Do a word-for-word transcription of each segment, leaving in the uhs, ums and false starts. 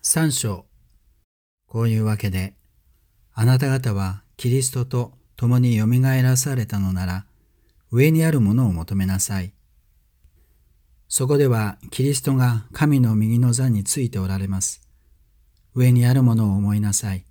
三章。こういうわけで、あなた方はキリストと共によみがえらされたのなら、上にあるものを求めなさい。そこではキリストが神の右の座についておられます。上にあるものを思いなさい。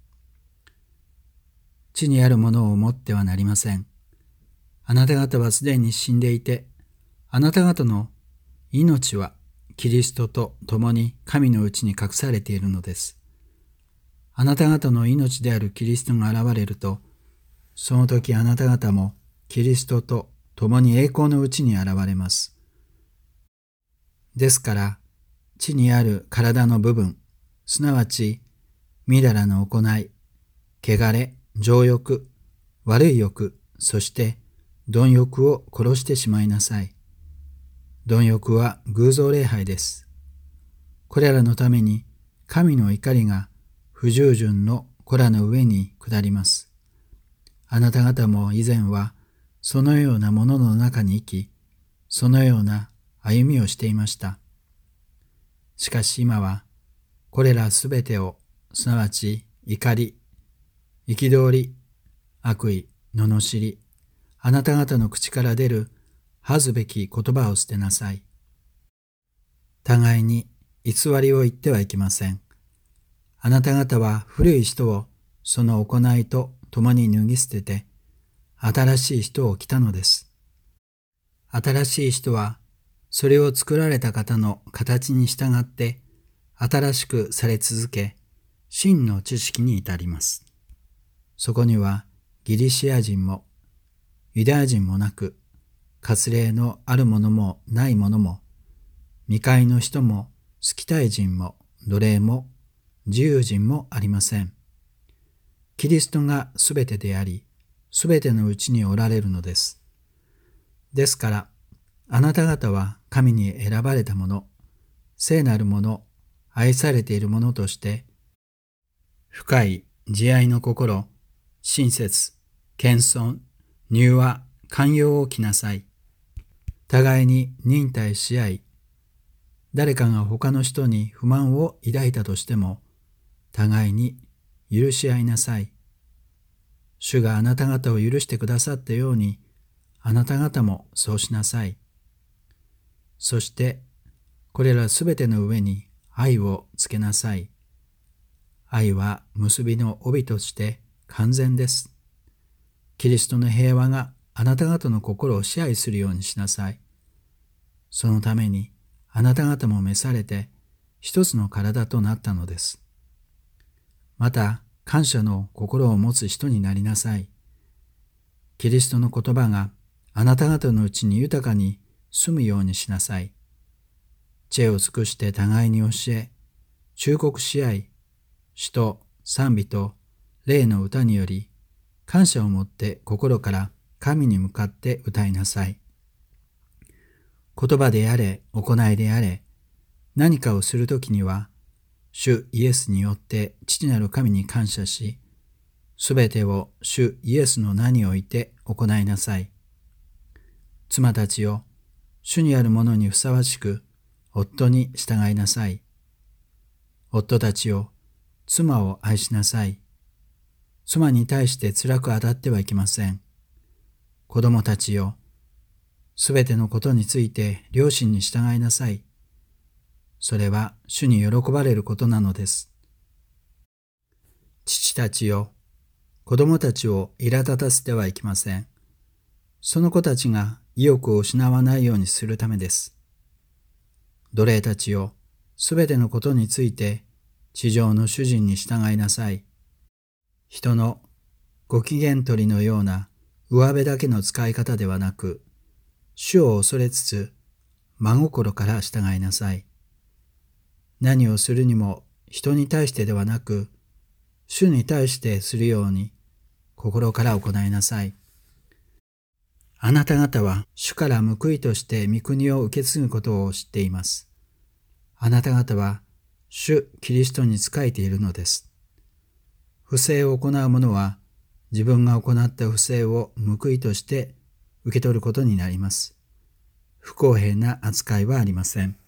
地にあるものを思ってはなりません。あなた方はすでに死んでいて、あなた方の命はキリストと共に神のうちに隠されているのです。あなた方の命であるキリストが現れると、その時あなた方もキリストと共に栄光のうちに現れます。ですから、地にある体の部分、すなわち、みだらの行い、汚れ、情欲、悪い欲、そして貪欲を殺してしまいなさい。貪欲は偶像礼拝です。これらのために神の怒りが不従順の子らの上に下ります。あなた方も以前はそのようなものの中に生き、そのような歩みをしていました。しかし今は、これらすべてを、すなわち怒り、憤り、悪意、罵り、あなた方の口から出る恥ずべき言葉を捨てなさい。互いに偽りを言ってはいけません。あなた方は古い人をその行いと共に脱ぎ捨てて、新しい人を着たのです。新しい人は、それを作られた方の形に従って新しくされ続け、真の知識に至ります。そこにはギリシア人もユダヤ人もなく、割礼のあるものもないものも、未開の人もスキタイ人も奴隷も自由人もありません。キリストがすべてであり、すべてのうちにおられるのです。ですから、あなた方は神に選ばれたもの、聖なるもの、愛されているものとして、深い慈愛の心、親切、謙遜、柔和、寛容を着なさい。互いに忍耐し合い、誰かが他の人に不満を抱いたとしても、互いに許し合いなさい。主があなた方を許してくださったように、あなた方もそうしなさい。そして、これらすべての上に愛をつけなさい。愛は結びの帯として完全です。キリストの平和があなた方の心を支配するようにしなさい。そのためにあなた方も召されて一つの体となったのです。また感謝の心を持つ人になりなさい。キリストの言葉があなた方のうちに豊かに住むようにしなさい。知恵を尽くして互いに教え、忠告し合い、詩と賛美と霊の歌により、感謝を持って心から神に向かって歌いなさい。言葉であれ、行いであれ、何かをするときには、主イエスによって父なる神に感謝し、すべてを主イエスの名において行いなさい。妻たちよ、主にあるものにふさわしく、夫に従いなさい。夫たちよ、妻を愛しなさい。妻に対して辛く当たってはいけません。子供たちよ、すべてのことについて両親に従いなさい。それは主に喜ばれることなのです。父たちよ、子供たちを苛立たせてはいけません。その子たちが意欲を失わないようにするためです。奴隷たちよ、すべてのことについて地上の主人に従いなさい。人のご機嫌取りのような上辺だけの使い方ではなく、主を恐れつつ真心から従いなさい。何をするにも人に対してではなく、主に対してするように心から行いなさい。あなた方は主から報いとして御国を受け継ぐことを知っています。あなた方は主キリストに仕えているのです。不正を行う者は自分が行った不正を報いとして受け取ることになります。不公平な扱いはありません。